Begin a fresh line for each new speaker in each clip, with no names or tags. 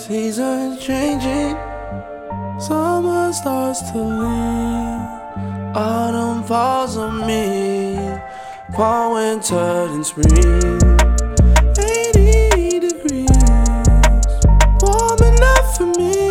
Seasons changing, summer starts to leave, autumn falls on me, fall, winter, and spring. 80 degrees, warm enough for me.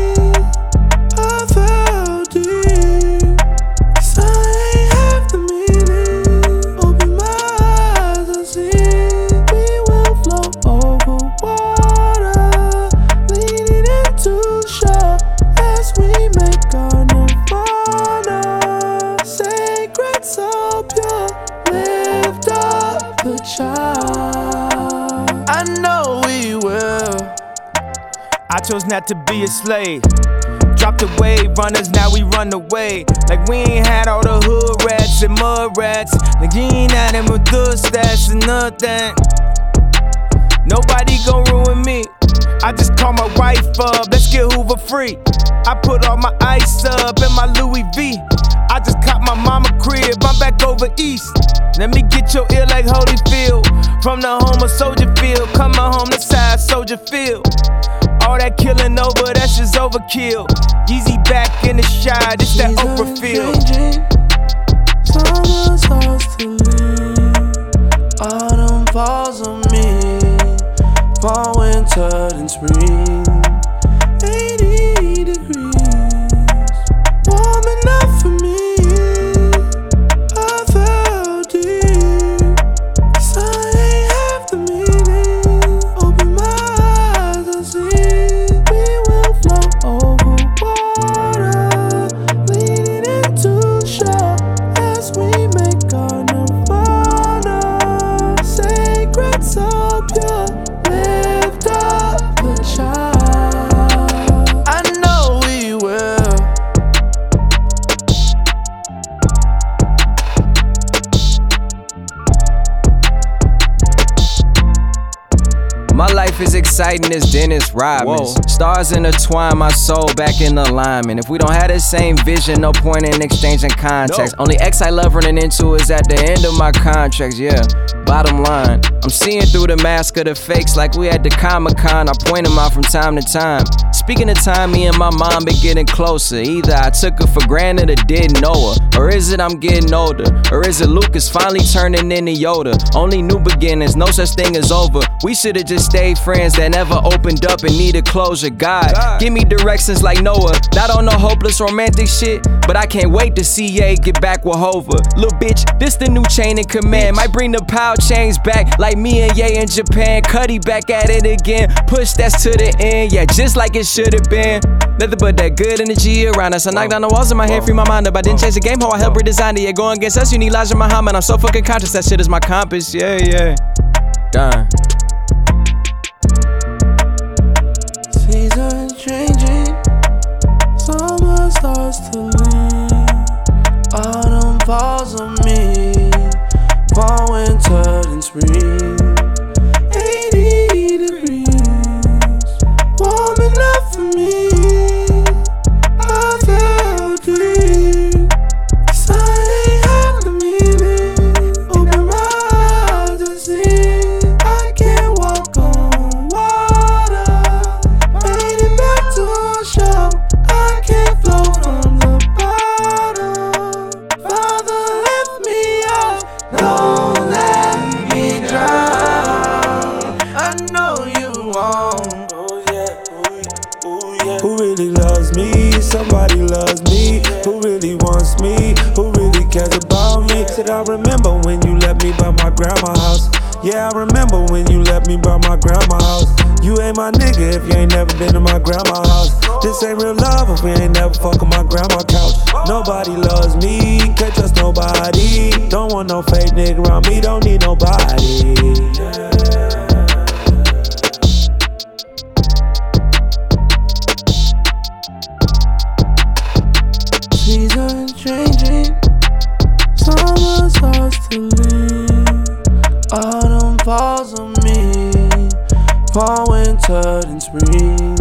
I felt deep, 'cause I ain't half the meaning. Open my eyes and see we will float over water, leaning into shore as we make our nirvana. Sacred, so pure, lift up the child. I know we will.
I chose not to be a slave. Dropped the wave runners, now we run away. Like we ain't had all the hood rats and mud rats. Like you ain't had them with good stats and nothing. Nobody gon' ruin me. I just call my wife up, let's get Hoover free. I put all my ice up in my Louis V. I just caught my mama crib, I'm back over east. Let me get your ear like Holyfield. From the home of Soldier Field, coming home the side Soldier Field. All that killing over, that's just overkill. Yeezy back in the shine, it's that Oprah feel.
Summer starts to leave, autumn falls on me, fall, winter, and spring. 80 degrees, warm enough for me. I felt deep, 'cause I ain't half the meaning. Open my eyes and see we will float over water, leaning into shore as we make our nirvana. Sacred, so pure, lift up the child. I know we will.
My life is exciting as Dennis Rodman's.
Whoa.
Stars intertwine my soul back in alignment. If we don't have the same vision, no point in exchanging contacts.
No.
Only X I love running into is at the end of my contracts, yeah. Bottom line, I'm seeing through the mask of the fakes like we at the Comic-Con. I point them out from time to time. Speaking of time, me and my mom been getting closer. Either I took her for granted or didn't know her. Or is it I'm getting older? Or is it Lucas finally turning into Yoda? Only new beginnings, no such thing as over. We should've just stayed friends that never opened up and needed closure. God, give me directions like Noah. Not on no hopeless romantic shit, but I can't wait to see Ye get back with Hova. Lil' bitch, this the new chain in command. Might bring the power chains back like me and Ye in Japan. Cuddy back at it again, push that's to the end. Yeah, just like it should've been. Nothing but that good energy around us. I knocked down the walls in my head, free my mind up. I didn't change the game, how I helped redesign it. Yeah, going against us, you need Elijah Muhammad. I'm so fucking conscious, that shit is my compass. Yeah, yeah. Done.
Seasons changing, summer starts to leave, autumn falls on me, fall, winter, and spring. 80 degrees, warm enough for me. I felt deep, 'cause I ain't half the meaning. Open my eyes and see I can't walk on water. Fading back to shore, I can't float from the bottom. Father, lift me up, don't let me drown. I know you won't. Oh yeah, ooh yeah.
Who really loves me? Somebody loves me. Who really wants me? Who really cares about me? Said I remember when you left me by my grandma's house. Yeah, I remember when you left me by my grandma's house. You ain't my nigga if you ain't never been to my grandma's house. This ain't real love if we ain't never fuck on my grandma's couch. Nobody loves me, can't trust nobody. Don't want no fake nigga around me, don't need nobody.
Seasons changing, summer starts to leave, autumn falls on me, fall, winter, and spring.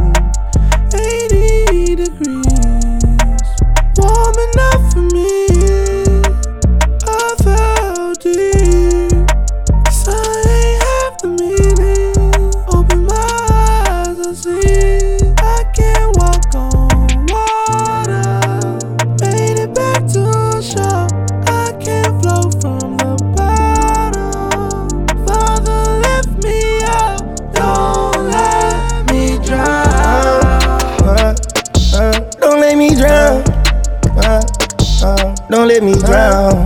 80 degrees, warm enough for me. I felt deep, 'cause I ain't half the meaning. Open my eyes and see
don't let me drown.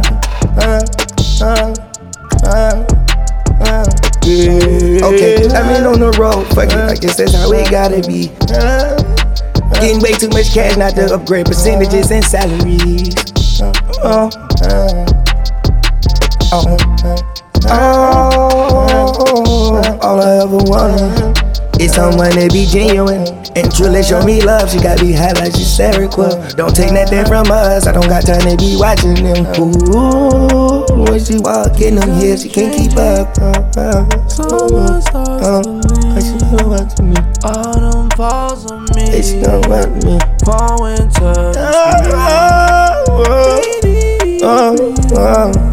Yeah. Okay, I've been on the road, fuck it, I guess that's how it gotta be. Getting way too much cash not to upgrade percentages and salaries. All I ever wanted is someone to be genuine and truly show me love. She got me high like she's Seroquel. Don't take nothing from us, I don't got time to be watching them. Ooh, when she walk in them hips, she can't keep up.
Someone starts
She gon' watch me.
autumn falls on me.
Hey, she gon' watch me.
Fall winter.